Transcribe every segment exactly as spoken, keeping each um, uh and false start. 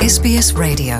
S B S Radio.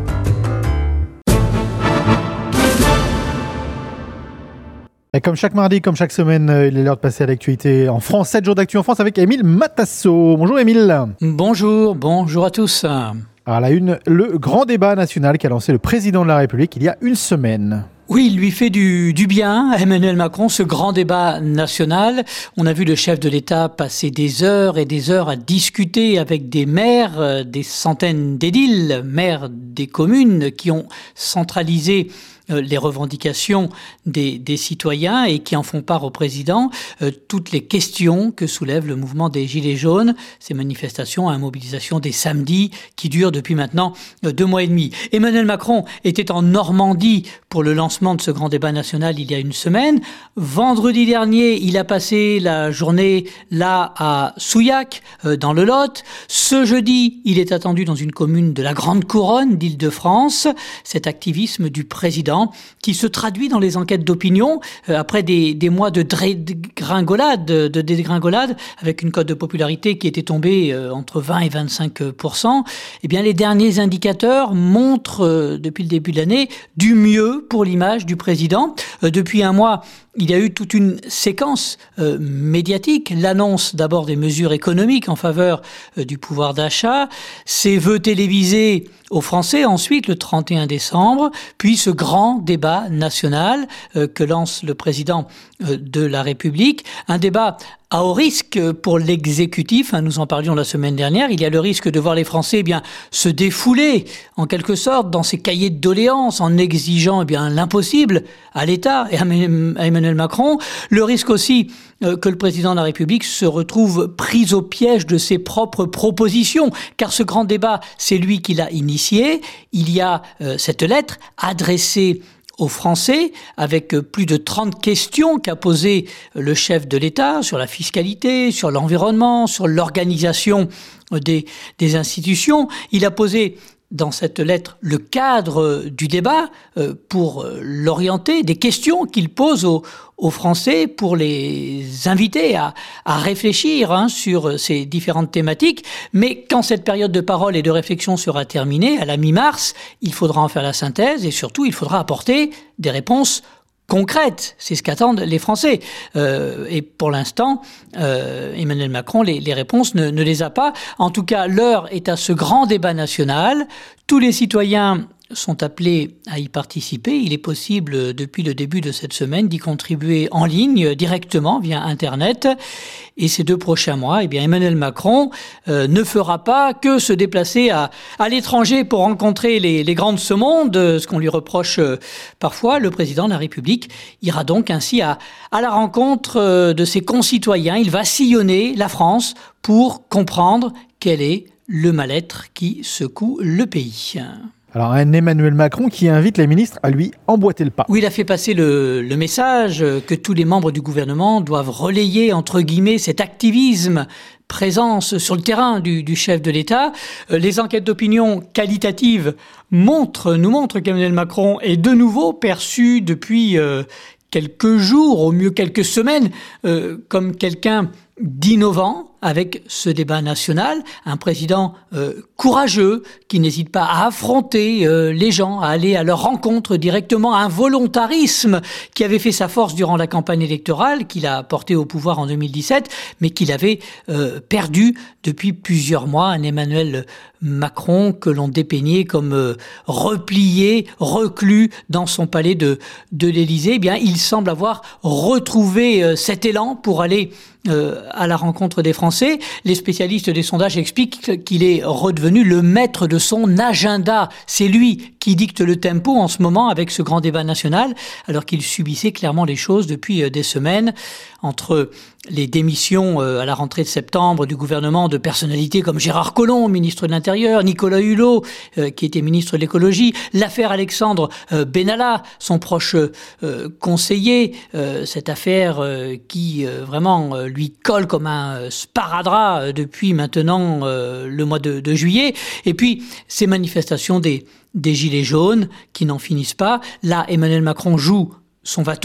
Et comme chaque mardi, comme chaque semaine, il est l'heure de passer à l'actualité en France. sept jours d'actu en France avec Émile Matasso. Bonjour Émile. Bonjour, bonjour à tous. Alors à la une, le grand débat national qu'a lancé le président de la République il y a une semaine. Oui, il lui fait du, du bien à Emmanuel Macron, ce grand débat national. On a vu le chef de l'État passer des heures et des heures à discuter avec des maires, des centaines d'édiles, maires des communes qui ont centralisé les revendications des, des citoyens et qui en font part au président, euh, toutes les questions que soulève le mouvement des Gilets jaunes, ces manifestations à mobilisation des samedis qui durent depuis maintenant euh, deux mois et demi. Emmanuel Macron était en Normandie pour le lancement de ce grand débat national il y a une semaine. Vendredi dernier, il a passé la journée là à Souillac, euh, dans le Lot. Ce jeudi, il est attendu dans une commune de la Grande Couronne d'Île-de-France. Cet activisme du président qui se traduit dans les enquêtes d'opinion euh, après des, des mois de dégringolade, de, de dégringolade, avec une cote de popularité qui était tombée euh, entre vingt et vingt-cinq pour cent. Eh bien, les derniers indicateurs montrent euh, depuis le début de l'année du mieux pour l'image du président. Euh, depuis un mois, il y a eu toute une séquence euh, médiatique, l'annonce d'abord des mesures économiques en faveur euh, du pouvoir d'achat, ses vœux télévisés aux Français ensuite le trente et un décembre, puis ce grand débat national euh, que lance le président euh, de la République, un débat à haut risque pour l'exécutif, hein, nous en parlions la semaine dernière, il y a le risque de voir les Français eh bien, se défouler en quelque sorte dans ces cahiers de doléances en exigeant eh bien, l'impossible à l'État et à Emmanuel Macron, le risque aussi euh, que le président de la République se retrouve pris au piège de ses propres propositions, car ce grand débat, c'est lui qui l'a initié, il y a euh, cette lettre adressée aux Français, avec plus de trente questions qu'a posées le chef de l'État sur la fiscalité, sur l'environnement, sur l'organisation des, des institutions. Il a posé dans cette lettre le cadre du débat euh, pour l'orienter, des questions qu'il pose aux, aux Français pour les inviter à, à réfléchir hein, sur ces différentes thématiques. Mais quand cette période de parole et de réflexion sera terminée, à la mi-mars, il faudra en faire la synthèse et surtout il faudra apporter des réponses concrète, c'est ce qu'attendent les Français. Euh, et pour l'instant, euh, Emmanuel Macron, les, les réponses ne, ne les a pas. En tout cas, l'heure est à ce grand débat national. Tous les citoyens sont appelés à y participer. Il est possible, depuis le début de cette semaine, d'y contribuer en ligne, directement, via Internet. Et ces deux prochains mois, eh bien, Emmanuel Macron euh, ne fera pas que se déplacer à, à l'étranger pour rencontrer les, les grands de ce monde, ce qu'on lui reproche euh, parfois. Le président de la République ira donc ainsi à, à la rencontre euh, de ses concitoyens. Il va sillonner la France pour comprendre quel est le mal-être qui secoue le pays. Alors un Emmanuel Macron qui invite les ministres à lui emboîter le pas. Oui, il a fait passer le, le message que tous les membres du gouvernement doivent relayer, entre guillemets, cet activisme, présence sur le terrain du, du chef de l'État. Les enquêtes d'opinion qualitatives montrent, nous montrent qu'Emmanuel Macron est de nouveau perçu depuis euh, quelques jours, au mieux quelques semaines, euh, comme quelqu'un d'innovant avec ce débat national, un président euh, courageux qui n'hésite pas à affronter euh, les gens, à aller à leur rencontre directement, un volontarisme qui avait fait sa force durant la campagne électorale, qu'il a porté au pouvoir en deux mille dix-sept, mais qu'il avait euh, perdu depuis plusieurs mois. Un Emmanuel Macron que l'on dépeignait comme euh, replié, reclus dans son palais de, de l'Élysée. Eh bien, il semble avoir retrouvé euh, cet élan pour aller euh, à la rencontre des Français. Les spécialistes des sondages expliquent qu'il est redevenu le maître de son agenda. C'est lui qui dicte le tempo en ce moment avec ce grand débat national, alors qu'il subissait clairement les choses depuis des semaines, entre les démissions à la rentrée de septembre du gouvernement de personnalités comme Gérard Collomb, ministre de l'Intérieur, Nicolas Hulot, euh, qui était ministre de l'Écologie, l'affaire Alexandre euh, Benalla, son proche euh, conseiller, euh, cette affaire euh, qui euh, vraiment euh, lui colle comme un sparadrap euh, depuis maintenant euh, le mois de, de juillet, et puis ces manifestations des, des Gilets jaunes qui n'en finissent pas. Là, Emmanuel Macron joue son va-tout,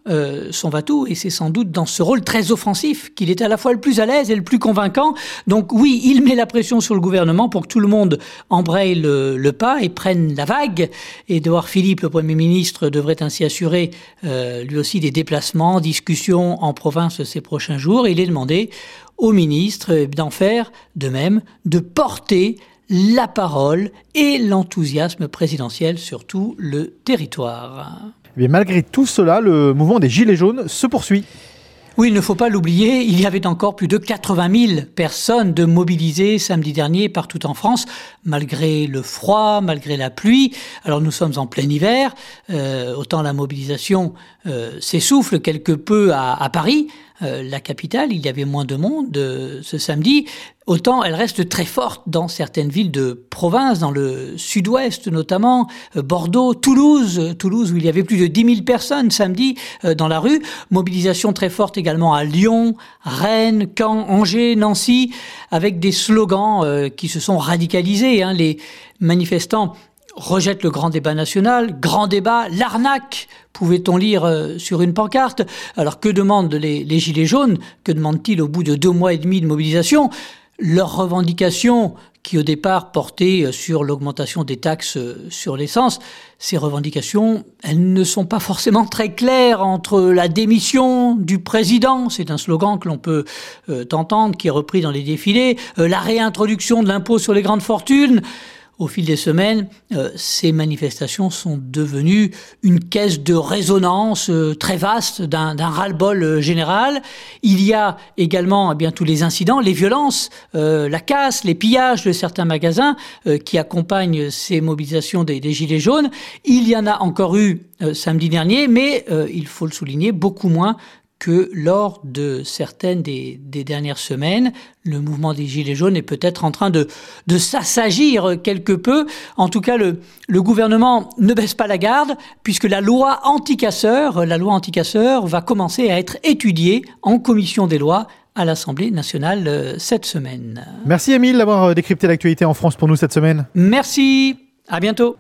euh, son va-tout, et c'est sans doute dans ce rôle très offensif qu'il est à la fois le plus à l'aise et le plus convaincant. Donc oui, il met la pression sur le gouvernement pour que tout le monde embraye le, le pas et prenne la vague. Édouard Philippe, le Premier ministre, devrait ainsi assurer euh, lui aussi des déplacements, discussions en province ces prochains jours. Il est demandé au ministre d'en faire de même, de porter la parole et l'enthousiasme présidentiel sur tout le territoire. Mais malgré tout cela, le mouvement des Gilets jaunes se poursuit. Oui, il ne faut pas l'oublier, il y avait encore plus de quatre-vingt mille personnes de mobilisées samedi dernier partout en France, malgré le froid, malgré la pluie. Alors nous sommes en plein hiver, euh, autant la mobilisation euh, s'essouffle quelque peu à, à Paris, euh, la capitale, il y avait moins de monde euh, ce samedi. Autant elle reste très forte dans certaines villes de province, dans le sud-ouest notamment, euh, Bordeaux, Toulouse, euh, Toulouse où il y avait plus de dix mille personnes samedi euh, dans la rue. Mobilisation très forte également à Lyon, Rennes, Caen, Angers, Nancy, avec des slogans euh, qui se sont radicalisés. Hein. Les manifestants rejettent le grand débat national, grand débat, l'arnaque, pouvait-on lire euh, sur une pancarte. Alors que demandent les, les Gilets jaunes? Que demandent-ils au bout de deux mois et demi de mobilisation? Leurs revendications, qui au départ portaient sur l'augmentation des taxes sur l'essence, ces revendications, elles ne sont pas forcément très claires entre la démission du président, c'est un slogan que l'on peut euh, entendre, qui est repris dans les défilés, euh, la réintroduction de l'impôt sur les grandes fortunes. Au fil des semaines, euh, ces manifestations sont devenues une caisse de résonance euh, très vaste d'un, d'un ras-le-bol euh, général. Il y a également eh bien, tous les incidents, les violences, euh, la casse, les pillages de certains magasins euh, qui accompagnent ces mobilisations des, des Gilets jaunes. Il y en a encore eu euh, samedi dernier, mais euh, il faut le souligner, beaucoup moins que lors de certaines des, des dernières semaines. Le mouvement des Gilets jaunes est peut-être en train de, de s'assagir quelque peu. En tout cas, le, le gouvernement ne baisse pas la garde, puisque la loi anti-casseurs, la loi anti-casseurs va commencer à être étudiée en commission des lois à l'Assemblée nationale euh, cette semaine. Merci Émile d'avoir décrypté l'actualité en France pour nous cette semaine. Merci, à bientôt.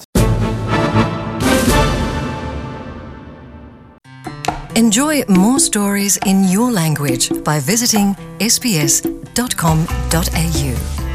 Enjoy more stories in your language by visiting s b s dot com dot a u.